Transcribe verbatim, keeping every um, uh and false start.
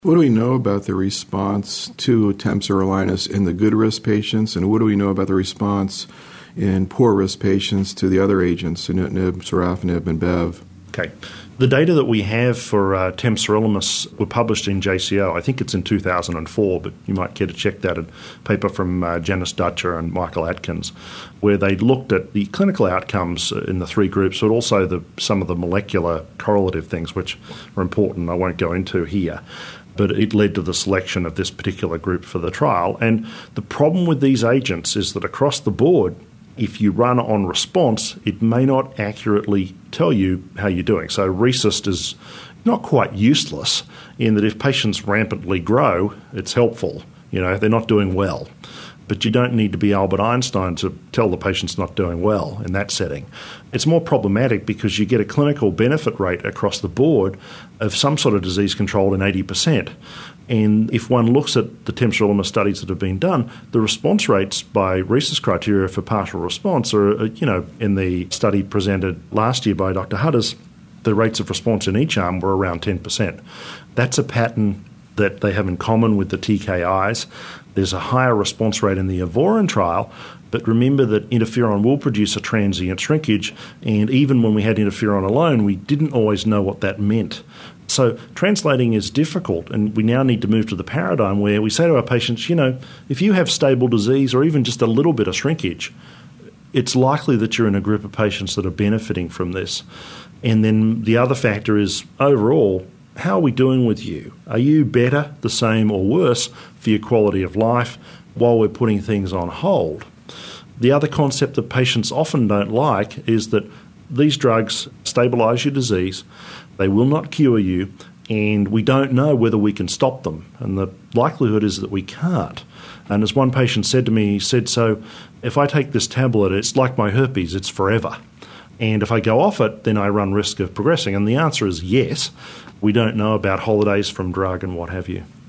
What do we know about the response to temsirolimus in the good risk patients, and what do we know about the response in poor risk patients to the other agents, sunitinib, sorafenib, and bev? Okay. The data that we have for uh, temsirolimus were published in J C O. I think it's in two thousand four, but you might care to check that. A paper from uh, Janice Dutcher and Michael Atkins, where they looked at the clinical outcomes in the three groups, but also the, some of the molecular correlative things, which are important. I won't go into here. But it led to the selection of this particular group for the trial. And the problem with these agents is that across the board, if you run on response, it may not accurately tell you how you're doing. So RECIST is not quite useless in that if patients rampantly grow, it's helpful. You know, they're not doing well. But you don't need to be Albert Einstein to tell the patient's not doing well in that setting. It's more problematic because you get a clinical benefit rate across the board of some sort of disease control in eighty percent. And if one looks at the temsirolimus studies that have been done, the response rates by RECIST criteria for partial response are, you know, in the study presented last year by Doctor Hudders, the rates of response in each arm were around ten percent. That's a pattern that they have in common with the T K Is. There's a higher response rate in the Avorin trial, but remember that interferon will produce a transient shrinkage, and even when we had interferon alone, we didn't always know what that meant. So translating is difficult, and we now need to move to the paradigm where we say to our patients, you know, if you have stable disease or even just a little bit of shrinkage, it's likely that you're in a group of patients that are benefiting from this. And then the other factor is overall, how are we doing with you? Are you better, the same, or worse for your quality of life while we're putting things on hold? The other concept that patients often don't like is that these drugs stabilise your disease, they will not cure you, and we don't know whether we can stop them. And the likelihood is that we can't. And as one patient said to me, he said, so if I take this tablet, it's like my herpes, it's forever. And if I go off it, then I run risk of progressing. And the answer is yes. We don't know about holidays from drug and what have you.